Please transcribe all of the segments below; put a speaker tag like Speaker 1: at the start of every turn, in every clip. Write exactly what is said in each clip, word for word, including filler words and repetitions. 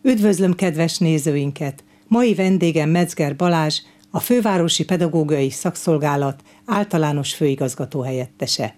Speaker 1: Üdvözlöm kedves nézőinket! Mai vendégem Metzger Balázs, a Fővárosi Pedagógiai Szakszolgálat általános főigazgató helyettese.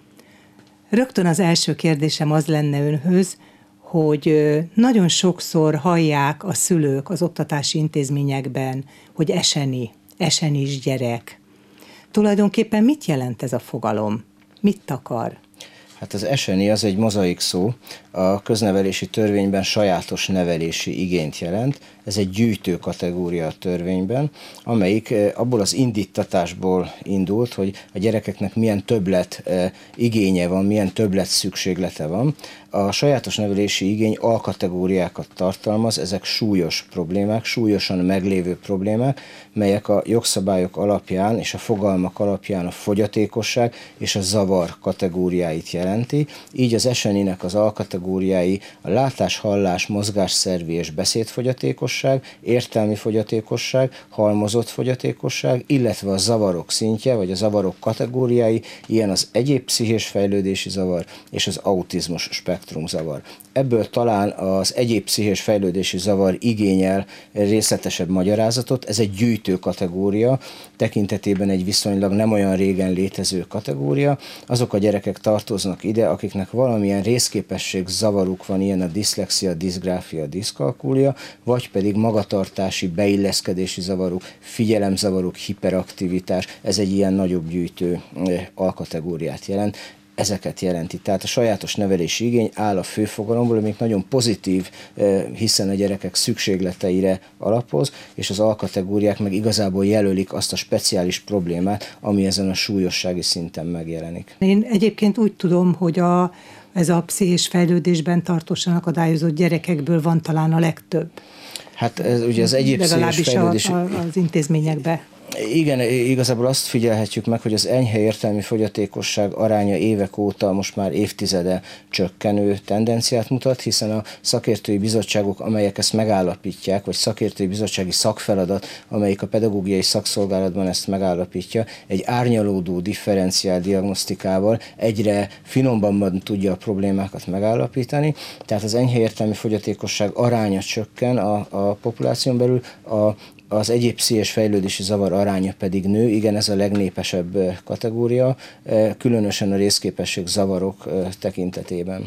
Speaker 1: Rögtön az első kérdésem az lenne önhöz, hogy nagyon sokszor hallják a szülők az oktatási intézményekben, hogy eseni, esenis gyerek. Tulajdonképpen mit jelent ez a fogalom? Mit akar?
Speaker 2: Hát az eseni az egy mozaik szó, a köznevelési törvényben sajátos nevelési igényt jelent. Ez egy gyűjtő kategória a törvényben, amelyik abból az indítatásból indult, hogy a gyerekeknek milyen többlet igénye van, milyen többlet szükséglete van. A sajátos nevelési igény alkategóriákat tartalmaz, ezek súlyos problémák, súlyosan meglévő problémák, melyek a jogszabályok alapján és a fogalmak alapján a fogyatékosság és a zavar kategóriáit jelenti. Így az eseninek az alkategóriái a látás, hallás, mozgásszervi és beszédfogyatékosság, értelmi fogyatékosság, halmozott fogyatékosság, illetve a zavarok szintje, vagy a zavarok kategóriái, ilyen az egyéb pszichés fejlődési zavar és az autizmus spektrumzavar. Ebből talán az egyéb pszichés fejlődési zavar igényel részletesebb magyarázatot, ez egy gyűjtő kategória, tekintetében egy viszonylag nem olyan régen létező kategória. Azok a gyerekek tartoznak ide, akiknek valamilyen részképesség zavaruk van, ilyen a diszlexia, diszgráfia, diszkalkúlia, vagy pedig magatartási, beilleszkedési zavaruk, figyelemzavaruk, hiperaktivitás, ez egy ilyen nagyobb gyűjtő alkategóriát jelent. Ezeket jelenti. Tehát a sajátos nevelési igény áll a főfogalomból, amik nagyon pozitív, hiszen a gyerekek szükségleteire alapoz, és az alkategóriák meg igazából jelölik azt a speciális problémát, ami ezen a súlyossági szinten megjelenik.
Speaker 1: Én egyébként úgy tudom, hogy a, ez a pszichés fejlődésben tartósan akadályozott gyerekekből van talán a legtöbb.
Speaker 2: Hát ez, ugye az egyéb pszichés fejlődési...
Speaker 1: Legalábbis az intézményekben.
Speaker 2: Igen, igazából azt figyelhetjük meg, hogy az enyhe értelmi fogyatékosság aránya évek óta, most már évtizede csökkenő tendenciát mutat, hiszen a szakértői bizottságok, amelyek ezt megállapítják, vagy szakértői bizottsági szakfeladat, amelyik a pedagógiai szakszolgálatban ezt megállapítja, egy árnyalódó differenciál diagnosztikával egyre finomban tudja a problémákat megállapítani. Tehát az enyhe értelmi fogyatékosság aránya csökken a, a populáción belül, a az egyéb pszichés fejlődési zavar aránya pedig nő, igen, ez a legnépesebb kategória, különösen a részképesség zavarok tekintetében.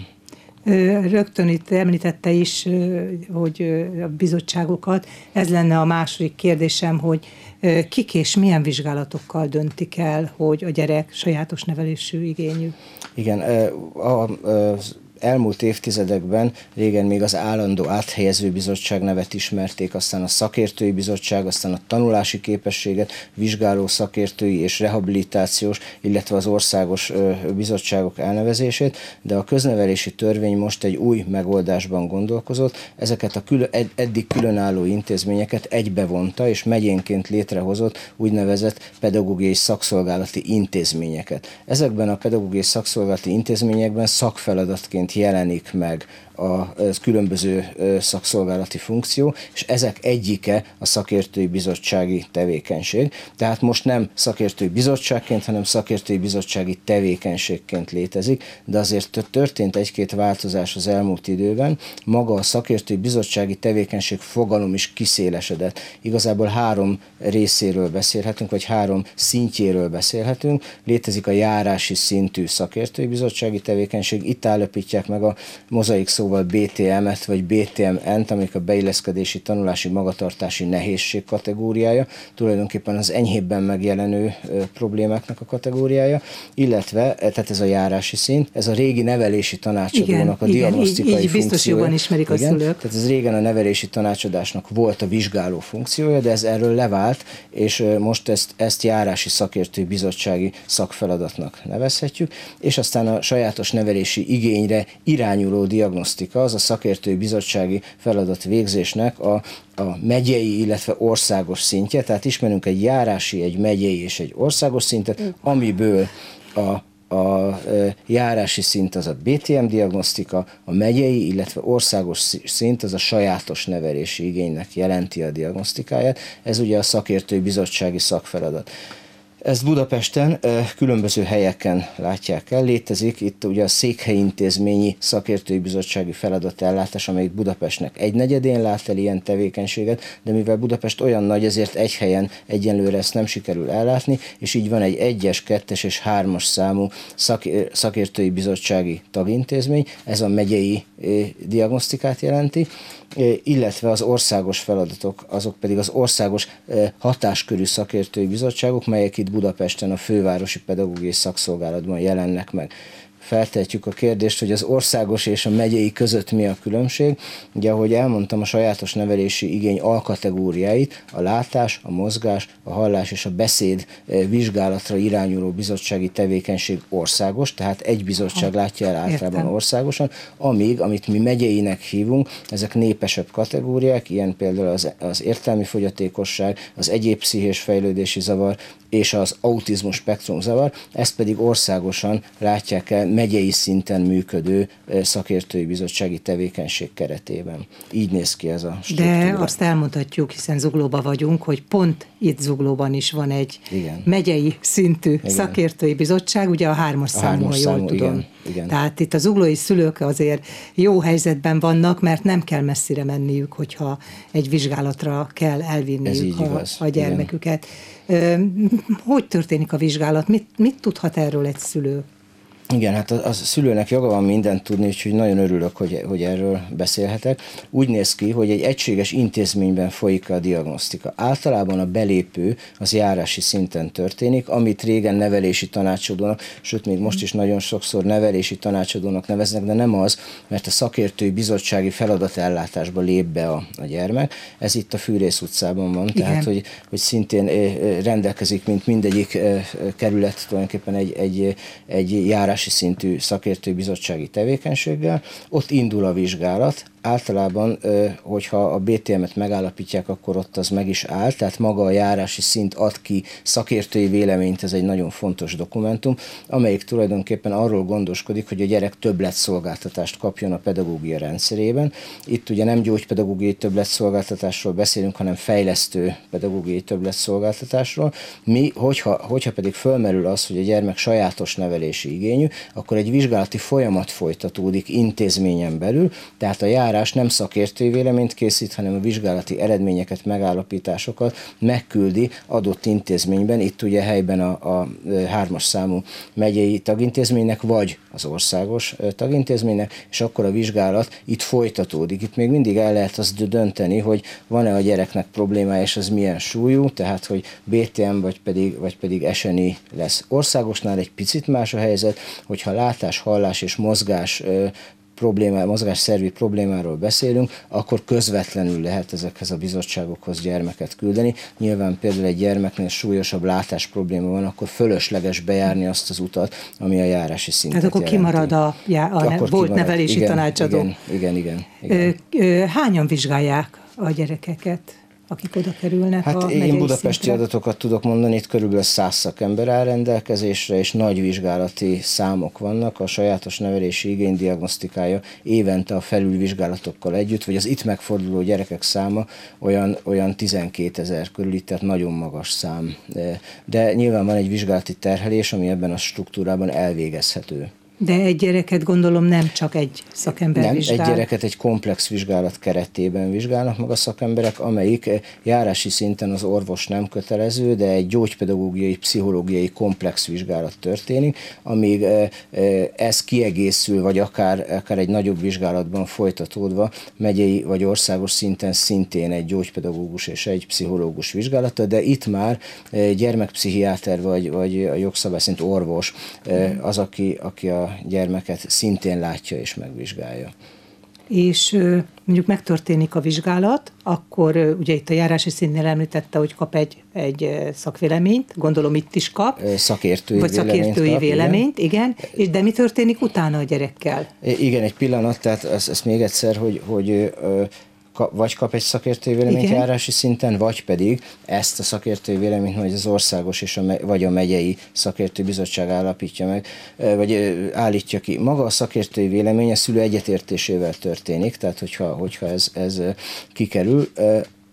Speaker 1: Rögtön itt említette is, hogy a bizottságokat, ez lenne a második kérdésem, hogy kik és milyen vizsgálatokkal döntik el, hogy a gyerek sajátos nevelésű igényű?
Speaker 2: Igen, a, a elmúlt évtizedekben régen még az állandó áthelyező bizottság nevet ismerték, aztán a szakértői bizottság, aztán a tanulási képességet vizsgáló szakértői és rehabilitációs, illetve az országos bizottságok elnevezését, de a köznevelési törvény most egy új megoldásban gondolkozott, ezeket a külön, eddig különálló intézményeket egybevonta és megyénként létrehozott úgynevezett pedagógiai szakszolgálati intézményeket. Ezekben a pedagógiai szakszolgálati intézményekben szakfeladatként jelenik meg a különböző szakszolgálati funkció, és ezek egyike a szakértői bizottsági tevékenység. Tehát most nem szakértői bizottságként, hanem szakértői bizottsági tevékenységként létezik, de azért történt egy-két változás az elmúlt időben. Maga a szakértői bizottsági tevékenység fogalom is kiszélesedett. Igazából három részéről beszélhetünk, vagy három szintjéről beszélhetünk. Létezik a járási szintű szakértői bizottsági tevékenység, itt állapítják meg a mozaik szó bé té em-et vagy bé té em en-t, amik a beilleszkedési, tanulási, magatartási nehézség kategóriája, tulajdonképpen az enyhébben megjelenő ö, problémáknak a kategóriája, illetve, tehát ez a járási szint, ez a régi nevelési tanácsadónak a igen, diagnosztikai
Speaker 1: így, így
Speaker 2: funkciója.
Speaker 1: biztos jobban ismerik
Speaker 2: igen,
Speaker 1: a szülők.
Speaker 2: Tehát ez régen a nevelési tanácsadásnak volt a vizsgáló funkciója, de ez erről levált, és most ezt, ezt járási szakértői bizottsági szakfeladatnak nevezhetjük, és aztán a sajátos nevelési igényre irányuló diagnosztikai az a szakértői bizottsági feladat végzésnek a, a megyei, illetve országos szintje, tehát ismerünk egy járási, egy megyei és egy országos szintet, amiből a A járási szint az a bé té em diagnosztika, a megyei, illetve országos szint az a sajátos nevelési igénynek jelenti a diagnosztikáját. Ez ugye a szakértői bizottsági szakfeladat. Ezt Budapesten különböző helyeken látják el. Létezik itt ugye a székhelyintézményi szakértői bizottsági feladatellátás, amelyik Budapestnek egynegyedén lát el ilyen tevékenységet, de mivel Budapest olyan nagy, ezért egy helyen egyenlőre ezt nem sikerül ellátni, és így van egy egyes, kettes és hármas számú szakértői bizottsági tagintézmény, ez a megyei diagnosztikát jelenti, illetve az országos feladatok, azok pedig az országos hatáskörű szakértői bizottságok, melyek itt Budapesten a Fővárosi Pedagógiai Szakszolgálatban jelennek meg. Feltehetjük a kérdést, hogy az országos és a megyei között mi a különbség. Ugye, ahogy elmondtam, a sajátos nevelési igény alkategóriáit, a látás, a mozgás, a hallás és a beszéd vizsgálatra irányuló bizottsági tevékenység országos, tehát egy bizottság látja el általában Értem. országosan, amíg, amit mi megyeinek hívunk, ezek népesebb kategóriák, ilyen például az, az értelmi fogyatékosság, az egyéb pszichés fejlődési zavar és az autizmus spektrum zavar, ezt pedig országosan látják el megyei szinten működő szakértői bizottsági tevékenység keretében. Így néz ki ez a struktúra.
Speaker 1: De azt elmondhatjuk, hiszen Zuglóban vagyunk, hogy pont itt Zuglóban is van egy igen. megyei szintű igen. szakértői bizottság, ugye a hármas a számú, ha jól számú, tudom. Igen, igen. Tehát itt a zuglói szülők azért jó helyzetben vannak, mert nem kell messzire menniük, hogyha egy vizsgálatra kell elvinniük a, a gyermeküket. Igen. Hogy történik a vizsgálat? Mit, mit tudhat erről egy szülő?
Speaker 2: Igen, hát a, a szülőnek joga van mindent tudni, úgyhogy nagyon örülök, hogy, hogy erről beszélhetek. Úgy néz ki, hogy egy egységes intézményben folyik a diagnosztika. Általában a belépő az járási szinten történik, amit régen nevelési tanácsadónak, sőt még most is nagyon sokszor nevelési tanácsadónak neveznek, de nem az, mert a szakértői bizottsági feladatellátásba lép be a, a gyermek. Ez itt a Fűrész utcában van, igen. tehát hogy, hogy szintén rendelkezik, mint mindegyik kerület tulajdonképpen egy, egy, egy járás szintű szakértői bizottsági tevékenységgel, ott indul a vizsgálat. Általában, hogyha a bé té em-et megállapítják, akkor ott az meg is áll, tehát maga a járási szint ad ki szakértői véleményt, ez egy nagyon fontos dokumentum, amelyik tulajdonképpen arról gondoskodik, hogy a gyerek többletszolgáltatást kapjon a pedagógia rendszerében. Itt ugye nem gyógypedagógiai többletszolgáltatásról beszélünk, hanem fejlesztő pedagógiai többletszolgáltatásról. Mi, hogyha, hogyha pedig fölmerül az, hogy a gyermek sajátos nevelési igényű, akkor egy vizsgálati folyamat folytatódik intézményen belül, tehát a járás nem szakértői véleményt készít, hanem a vizsgálati eredményeket, megállapításokat megküldi adott intézményben, itt ugye helyben a, a hármas számú megyei tagintézménynek, vagy az országos tagintézménynek, és akkor a vizsgálat itt folytatódik. Itt még mindig el lehet azt dönteni, hogy van-e a gyereknek problémája, és az milyen súlyú, tehát hogy bé té em vagy pedig, vagy pedig es en i lesz. Országosnál egy picit más a helyzet, hogyha látás, hallás és mozgás problémá, mozgásszervi problémáról beszélünk, akkor közvetlenül lehet ezekhez a bizottságokhoz gyermeket küldeni. Nyilván például egy gyermeknél súlyosabb látás probléma van, akkor fölösleges bejárni azt az utat, ami a járási szintet
Speaker 1: jelenti. Hát akkor kimarad a, já, a ne, volt kimarad. nevelési
Speaker 2: igen,
Speaker 1: tanácsadó.
Speaker 2: Igen, igen, igen. igen.
Speaker 1: Ö, ö, hányan vizsgálják a gyerekeket, akik oda kerülnek
Speaker 2: hát
Speaker 1: a megyei
Speaker 2: én budapesti
Speaker 1: szintre?
Speaker 2: adatokat tudok mondani, itt körülbelül száz szakember áll rendelkezésre, és nagy vizsgálati számok vannak. A sajátos nevelési igény diagnosztikája évente a felülvizsgálatokkal együtt, vagy az itt megforduló gyerekek száma olyan, olyan tizenkétezer körül, tehát nagyon magas szám. De, de nyilván van egy vizsgálati terhelés, ami ebben a struktúrában elvégezhető.
Speaker 1: De egy gyereket gondolom nem csak egy szakember
Speaker 2: nem,
Speaker 1: vizsgál.
Speaker 2: egy gyereket egy komplex vizsgálat keretében vizsgálnak meg a szakemberek, amelyik járási szinten az orvos nem kötelező, de egy gyógypedagógiai, pszichológiai komplex vizsgálat történik, amíg ez kiegészül, vagy akár, akár egy nagyobb vizsgálatban folytatódva megyei vagy országos szinten szintén egy gyógypedagógus és egy pszichológus vizsgálata, de itt már gyermekpszichiáter vagy, vagy a jogszabály szerint orvos az, aki, aki a gyermeket szintén látja és megvizsgálja.
Speaker 1: És mondjuk megtörténik a vizsgálat, akkor ugye itt a járási szintnél említette, hogy kap egy, egy szakvéleményt, gondolom itt is kap.
Speaker 2: Szakértői
Speaker 1: vagy
Speaker 2: véleményt
Speaker 1: szakértői
Speaker 2: kap,
Speaker 1: véleményt, igen. igen. És de mi történik utána a gyerekkel?
Speaker 2: Igen, egy pillanat, tehát ezt, ezt még egyszer, hogy, hogy vagy kap egy szakértői véleményt igen. járási szinten, vagy pedig ezt a szakértői véleményt majd az országos és a, vagy a megyei szakértői bizottság állapítja meg, vagy állítja ki. Maga a szakértői vélemény a szülő egyetértésével történik, tehát hogyha, hogyha ez, ez kikerül,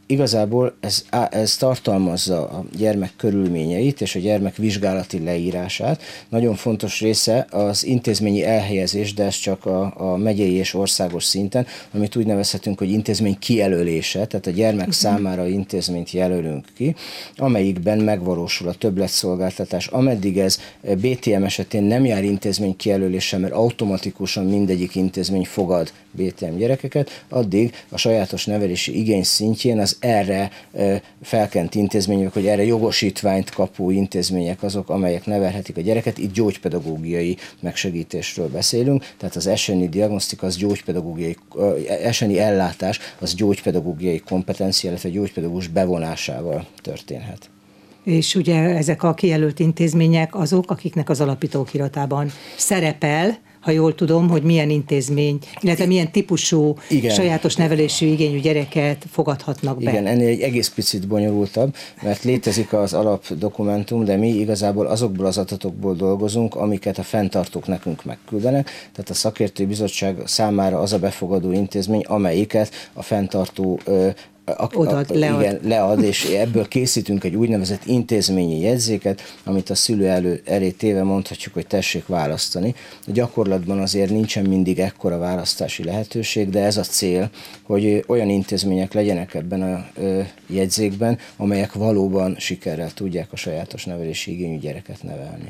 Speaker 2: igazából ez, ez tartalmazza a gyermek körülményeit és a gyermek vizsgálati leírását. Nagyon fontos része az intézményi elhelyezés, de ez csak a, a megyei és országos szinten, amit úgy nevezhetünk, hogy intézmény kijelölése, tehát a gyermek uh-huh. számára intézményt jelölünk ki, amelyikben megvalósul a többletszolgáltatás. Ameddig ez bé té em esetén nem jár intézmény kijelölése, mert automatikusan mindegyik intézmény fogad bé té em gyerekeket, addig a sajátos nevelési igény szintjén az erre felkent intézmények, hogy erre jogosítványt kapó intézmények azok, amelyek nevelhetik a gyereket. Itt gyógypedagógiai megsegítésről beszélünk, tehát az es en i diagnosztika, az gyógypedagógiai, es en i ellátás, az gyógypedagógiai kompetencia, illetve gyógypedagógus bevonásával történhet.
Speaker 1: És ugye ezek a kijelölt intézmények azok, akiknek az alapítókiratában szerepel, ha jól tudom, hogy milyen intézmény, illetve milyen típusú igen. sajátos nevelésű igényű gyereket fogadhatnak be.
Speaker 2: Igen, ennél egy egész picit bonyolultabb, mert létezik az alapdokumentum, de mi igazából azokból az adatokból dolgozunk, amiket a fenntartók nekünk megküldenek, tehát a szakértői bizottság számára az a befogadó intézmény, amelyiket a fenntartó A, a, lead. Igen, lead, és ebből készítünk egy úgynevezett intézményi jegyzéket, amit a szülő elő, elé téve mondhatjuk, hogy tessék választani. A gyakorlatban azért nincsen mindig ekkora választási lehetőség, de ez a cél, hogy olyan intézmények legyenek ebben a ö, jegyzékben, amelyek valóban sikerrel tudják a sajátos nevelési igényű gyereket nevelni.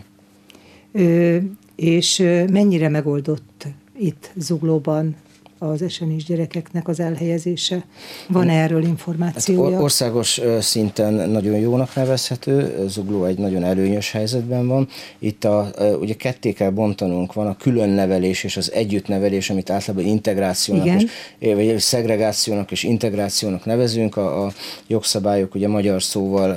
Speaker 1: Ö, és mennyire megoldott itt Zuglóban az es en is gyerekeknek az elhelyezése? Van erről információja?
Speaker 2: Hát országos szinten nagyon jónak nevezhető, Zugló egy nagyon előnyös helyzetben van. Itt a, ugye ketté kell bontanunk, van a külön nevelés és az együttnevelés, amit általában integrációnak, és, vagy szegregációnak és integrációnak nevezünk. A, a jogszabályok ugye magyar szóval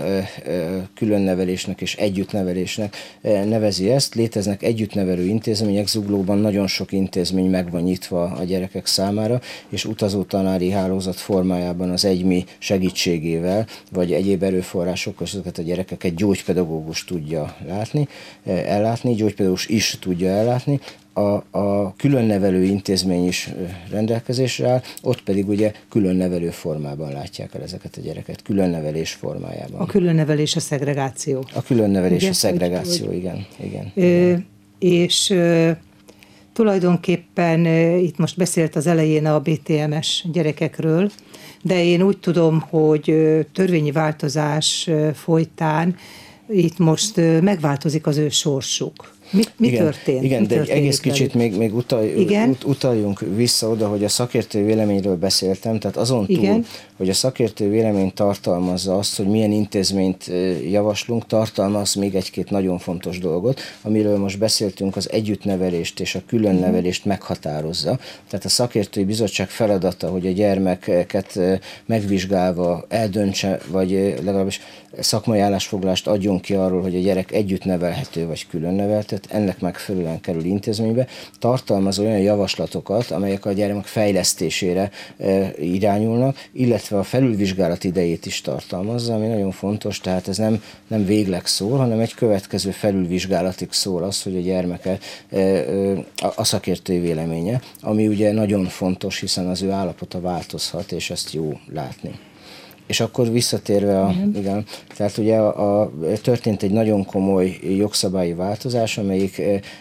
Speaker 2: külön nevelésnek és együttnevelésnek nevezi ezt. Léteznek együttnevelő intézmények, Zuglóban nagyon sok intézmény meg van nyitva a gyerekek számára, és utazó tanári hálózat formájában az egymi segítségével, vagy egyéb erőforrásokkal ezeket a gyerekeket gyógypedagógus tudja látni, ellátni, gyógypedagógus is tudja ellátni, a, a külön nevelő intézmény is rendelkezésre áll, ott pedig ugye külön nevelő formában látják el ezeket a gyereket, külön nevelés formájában.
Speaker 1: A külön nevelés a szegregáció.
Speaker 2: A külön nevelés ugye, a szegregáció, hogy, igen. igen,
Speaker 1: ö,
Speaker 2: igen.
Speaker 1: És ö, tulajdonképpen itt most beszélt az elején a bé té em-es gyerekekről, de én úgy tudom, hogy törvényi változás folytán itt most megváltozik az ő sorsuk. Mi, mi
Speaker 2: igen,
Speaker 1: történt?
Speaker 2: Igen,
Speaker 1: mi
Speaker 2: de egy egész kicsit még, még utalj, ut, utaljunk vissza oda, hogy a szakértő véleményről beszéltem, tehát azon túl, igen. hogy a szakértő vélemény tartalmazza azt, hogy milyen intézményt javaslunk, tartalmaz még egy-két nagyon fontos dolgot, amiről most beszéltünk, az együttnevelést és a különnevelést meghatározza. Tehát a szakértői bizottság feladata, hogy a gyermeket megvizsgálva eldöntse, vagy legalábbis szakmai állásfoglalást adjon ki arról, hogy a gyerek együtt nevelhető vagy külön nevelhető, ennek megfelelően kerül intézménybe, tartalmaz olyan javaslatokat, amelyek a gyermek fejlesztésére e, irányulnak, illetve a felülvizsgálat idejét is tartalmazza, ami nagyon fontos, tehát ez nem, nem végleg szól, hanem egy következő felülvizsgálatig szól az, hogy a gyermeke e, e, a szakértői véleménye, ami ugye nagyon fontos, hiszen az ő állapota változhat, és ezt jó látni. És akkor visszatérve, a, igen. igen, tehát ugye a, a, történt egy nagyon komoly jogszabályi változás, amelyik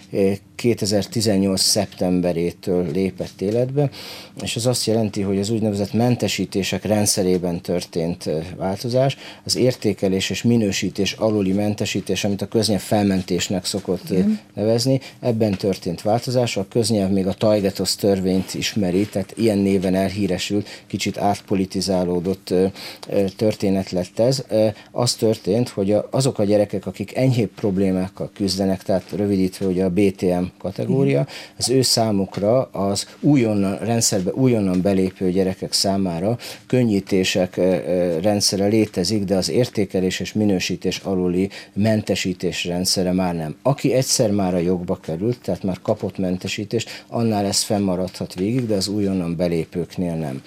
Speaker 2: kétezer-tizennyolc szeptemberétől lépett életbe, és az azt jelenti, hogy az úgynevezett mentesítések rendszerében történt változás, az értékelés és minősítés aluli mentesítés, amit a köznyelv felmentésnek szokott igen. nevezni, ebben történt változás, a köznyelv még a Tajgetosz törvényt ismeri, tehát ilyen néven elhíresült, kicsit átpolitizálódott történet lett ez. Az történt, hogy azok a gyerekek, akik enyhébb problémákkal küzdenek, tehát rövidítve ugye a bé té em kategória, az ő számukra az újonnan, rendszerbe újonnan belépő gyerekek számára könnyítések rendszere létezik, de az értékelés és minősítés aluli mentesítés rendszere már nem. Aki egyszer már a jogba került, tehát már kapott mentesítést, annál ez fennmaradhat végig, de az újonnan belépőknél nem.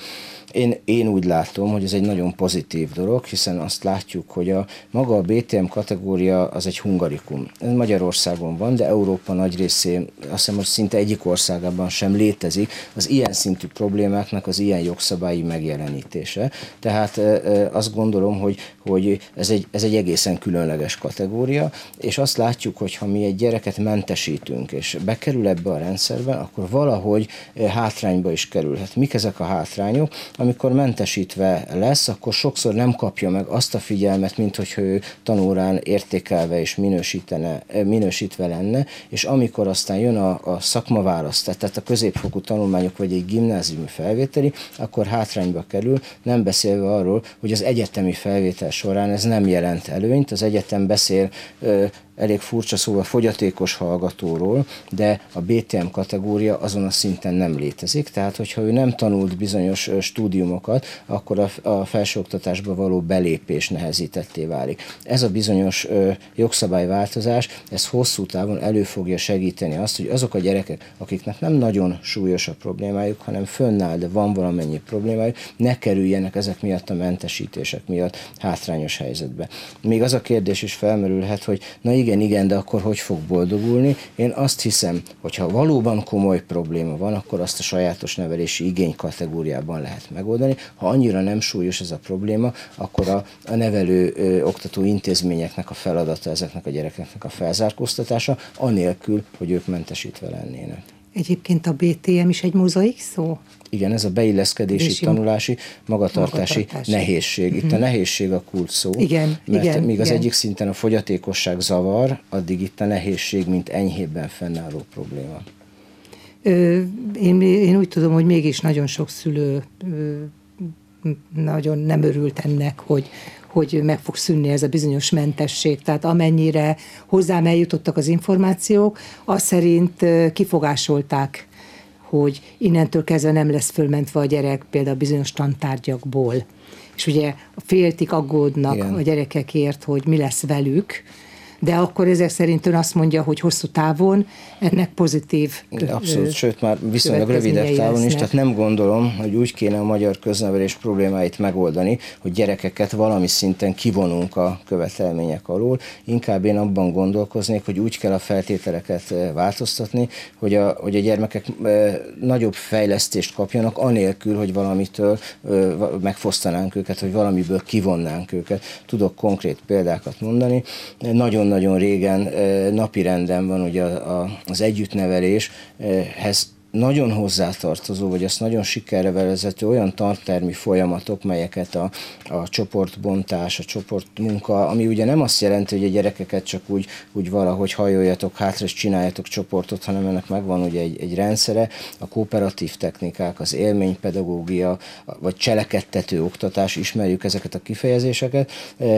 Speaker 2: Én, én úgy látom, hogy ez egy nagyon pozitív dolog, hiszen azt látjuk, hogy a maga a bé té em kategória az egy hungarikum. Ez Magyarországon van, de Európa nagy részén, azt hiszem, hogy szinte egyik országában sem létezik az ilyen szintű problémáknak az ilyen jogszabályi megjelenítése. Tehát azt gondolom, hogy, hogy ez, egy, ez egy egészen különleges kategória, és azt látjuk, hogy ha mi egy gyereket mentesítünk, és bekerül ebbe a rendszerbe, akkor valahogy hátrányba is kerülhet. Mik ezek a hátrányok? Amikor mentesítve lesz, akkor sokszor nem kapja meg azt a figyelmet, mint hogyha ő tanórán értékelve és minősítene, minősítve lenne, és amikor aztán jön a, a szakmaválasztás, tehát a középfokú tanulmányok vagy egy gimnáziumi felvételi, akkor hátrányba kerül, nem beszélve arról, hogy az egyetemi felvétel során ez nem jelent előnyt. Az egyetem beszél ö, elég furcsa szóval fogyatékos hallgatóról, de a bé té em kategória azon a szinten nem létezik, tehát hogyha ő nem tanult bizonyos stúdiumokat, akkor a, a felsőoktatásba való belépés nehezítetté válik. Ez a bizonyos ö, jogszabályváltozás, ez hosszú távon elő fogja segíteni azt, hogy azok a gyerekek, akiknek nem nagyon súlyos a problémájuk, hanem fönnáll, de van valamennyi problémájuk, ne kerüljenek ezek miatt a mentesítések miatt hátrányos helyzetbe. Még az a kérdés is felmerülhet, hogy na igen, Igen, igen, de akkor hogy fog boldogulni? Én azt hiszem, hogy ha valóban komoly probléma van, akkor azt a sajátos nevelési igény kategóriában lehet megoldani. Ha annyira nem súlyos ez a probléma, akkor a, a nevelő ö, oktató intézményeknek a feladata ezeknek a gyerekeknek a felzárkóztatása, anélkül, hogy ők mentesítve lennének.
Speaker 1: Egyébként a bé té em is egy mozaik szó?
Speaker 2: Igen, ez a beilleszkedési, Bési, tanulási, magatartási, magatartási nehézség. Itt uh-huh. a nehézség a kulcs szó,
Speaker 1: igen,
Speaker 2: mert
Speaker 1: igen,
Speaker 2: míg
Speaker 1: igen.
Speaker 2: az egyik szinten a fogyatékosság zavar, addig itt a nehézség, mint enyhébben fennálló probléma.
Speaker 1: Ö, én, én úgy tudom, hogy mégis nagyon sok szülő ö, nagyon nem örült ennek, hogy, hogy meg fog szűnni ez a bizonyos mentesség. Tehát amennyire hozzám eljutottak az információk, azt szerint kifogásolták, hogy innentől kezdve nem lesz fölmentve a gyerek például bizonyos tantárgyakból. És ugye féltik, aggódnak Igen. a gyerekekért, hogy mi lesz velük, de akkor ezek szerint ön azt mondja, hogy hosszú távon ennek pozitív
Speaker 2: Abszolút, sőt már viszonylag rövidebb távon lesznek. Is, tehát nem gondolom, hogy úgy kéne a magyar köznevelés problémáit megoldani, hogy gyerekeket valami szinten kivonunk a követelmények alól. Inkább én abban gondolkoznék, hogy úgy kell a feltételeket változtatni, hogy a, hogy a gyermekek nagyobb fejlesztést kapjanak, anélkül, hogy valamitől megfosztanánk őket, hogy valamiből kivonnánk őket. Tudok konkrét példákat mondani. Nagyon nagyon régen napirenden van ugye az együttneveléshez nagyon hozzátartozó, vagy azt nagyon sikerre vezető olyan tantermi folyamatok, melyeket a, a csoportbontás, a csoportmunka, ami ugye nem azt jelenti, hogy a gyerekeket csak úgy, úgy valahogy hajoljatok hátra, és csináljatok csoportot, hanem ennek megvan ugye egy, egy rendszere, a kooperatív technikák, az élménypedagógia, vagy cselekedtető oktatás, ismerjük ezeket a kifejezéseket,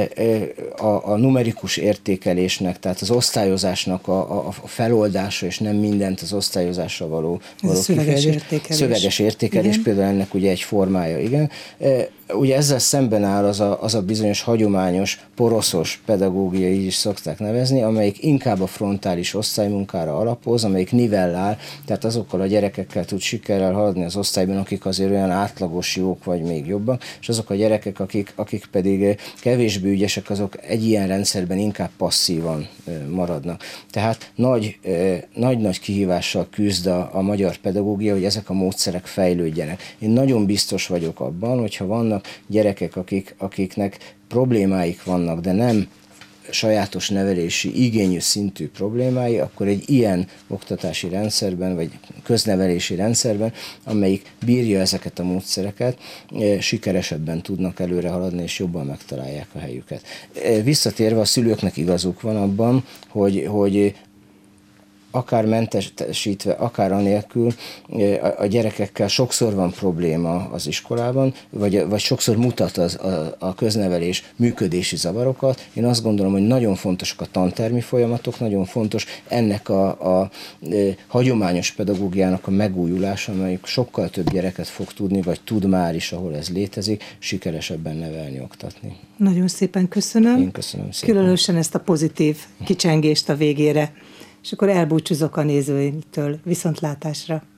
Speaker 2: a, a numerikus értékelésnek, tehát az osztályozásnak a, a feloldása, és nem mindent az osztályozásra való
Speaker 1: Ez a szöveges értékelés.
Speaker 2: Szöveges értékelés igen. Például ennek ugye egy formája, igen. Ugye ezzel szemben áll az a, az a bizonyos hagyományos, poroszos pedagógia, így is szokták nevezni, amelyik inkább a frontális osztálymunkára alapoz, amelyik nivellál, tehát azokkal a gyerekekkel tud sikerrel haladni az osztályban, akik azért olyan átlagos jók, vagy még jobbak, és azok a gyerekek, akik, akik pedig kevésbé ügyesek, azok egy ilyen rendszerben inkább passzívan maradnak. Tehát nagy, nagy-nagy kihívással küzd a, a magyar pedagógia, hogy ezek a módszerek fejlődjenek. Én nagyon biztos vagyok abban, hogyha vannak gyerekek, akik, akiknek problémáik vannak, de nem sajátos nevelési igényű szintű problémái, akkor egy ilyen oktatási rendszerben, vagy köznevelési rendszerben, amelyik bírja ezeket a módszereket, sikeresebben tudnak előre haladni, és jobban megtalálják a helyüket. Visszatérve, a szülőknek igazuk van abban, hogy, hogy akár mentesítve, akár anélkül a gyerekekkel sokszor van probléma az iskolában, vagy, vagy sokszor mutat az, a, a köznevelés működési zavarokat. Én azt gondolom, hogy nagyon fontosak a tantermi folyamatok, nagyon fontos ennek a, a, a hagyományos pedagógiának a megújulása, amelyik sokkal több gyereket fog tudni, vagy tud már is, ahol ez létezik, sikeresebben nevelni, oktatni.
Speaker 1: Nagyon szépen köszönöm.
Speaker 2: Én köszönöm szépen.
Speaker 1: Különösen ezt a pozitív kicsengést a végére. És akkor elbúcsúzok a nézőimtől. Viszontlátásra!